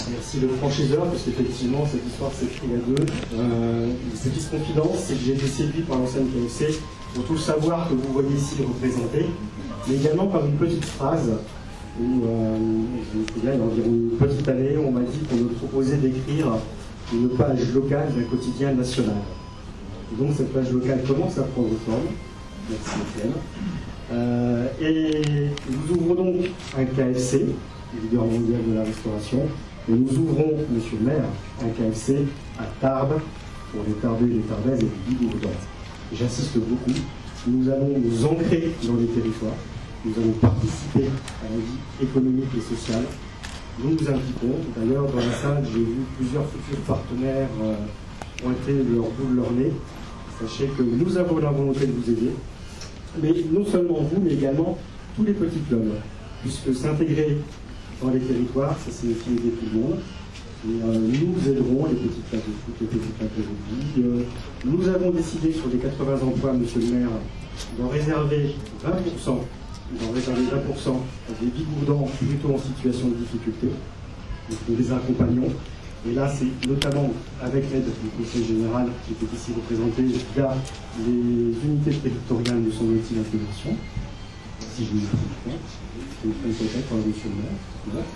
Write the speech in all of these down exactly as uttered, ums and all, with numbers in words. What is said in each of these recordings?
Merci le franchiseur, parce qu'effectivement, cette histoire s'écrit à deux. Euh, cette petite confidence, c'est que j'ai été séduit par l'enseigne K F C pour tout le savoir que vous voyez ici représenté, mais également par une petite phrase où, euh, je me souviens, il y a environ une petite année, on m'a dit qu'on me proposait d'écrire une page locale d'un quotidien national. Et donc cette page locale commence à prendre forme. Merci Étienne. Euh, et nous ouvrons donc un K F C, leader mondial de la restauration, et nous ouvrons, monsieur le maire, un K F C à Tarbes, pour les Tarbais, les Tarbaises et les Bigourdans. J'insiste beaucoup, nous allons nous ancrer dans les territoires, nous allons participer à la vie économique et sociale, nous nous impliquons. D'ailleurs, dans la salle, j'ai vu plusieurs futurs partenaires euh, pointer leur bout de leur nez. Sachez que nous avons la volonté de vous aider, mais non seulement vous, mais également tous les petits clubs, puisque s'intégrer dans les territoires, ça signifie aider tout le monde. Et euh, nous aiderons les petites places de foot, les petites places de rugby. Euh, nous avons décidé sur les quatre-vingts emplois, monsieur le maire, d'en réserver vingt pour cent, d'en réserver vingt pour cent à des bigourdans plutôt en situation de difficulté. Donc nous les accompagnons. Et là, c'est notamment avec l'aide du Conseil général qui était ici représenté via les unités territoriales de son outil d'intégration. Si je me trompe pas, je me trompe peut-être, monsieur le maire.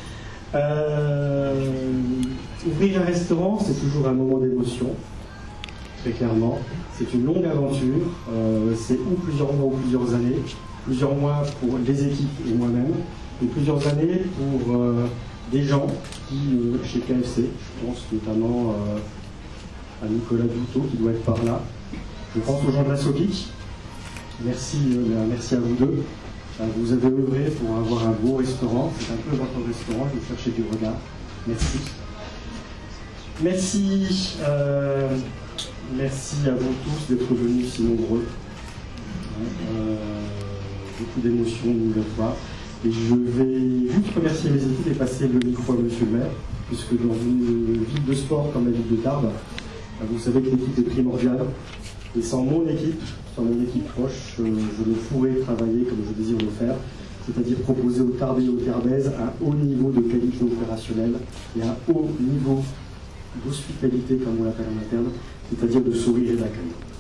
Euh, ouvrir un restaurant, c'est toujours un moment d'émotion, très clairement. C'est une longue aventure, euh, c'est ou plusieurs mois ou plusieurs années, plusieurs mois pour les équipes et moi-même, et plusieurs années pour euh, des gens qui, euh, chez K F C, je pense notamment euh, à Nicolas Douteau qui doit être par là, je pense aux gens de la Sopic. Merci, euh, merci à vous deux. Vous avez œuvré pour avoir un beau restaurant, c'est un peu votre restaurant, je vais chercher du regard. Merci. Merci, euh, merci à vous tous d'être venus si nombreux. Euh, beaucoup d'émotions une nouvelle fois. Et je vais juste remercier mes équipes et passer le micro à monsieur le maire, puisque dans une ville de sport comme la ville de Tarbes, vous savez que l'équipe est primordiale. Et sans mon équipe, sans mon équipe proche, euh, je ne pourrais travailler comme je désire le faire, c'est-à-dire proposer aux Tarbais et aux Tarbaises un haut niveau de qualité opérationnelle et un haut niveau d'hospitalité, comme on l'appelle en interne, c'est-à-dire de sourire et d'accueil.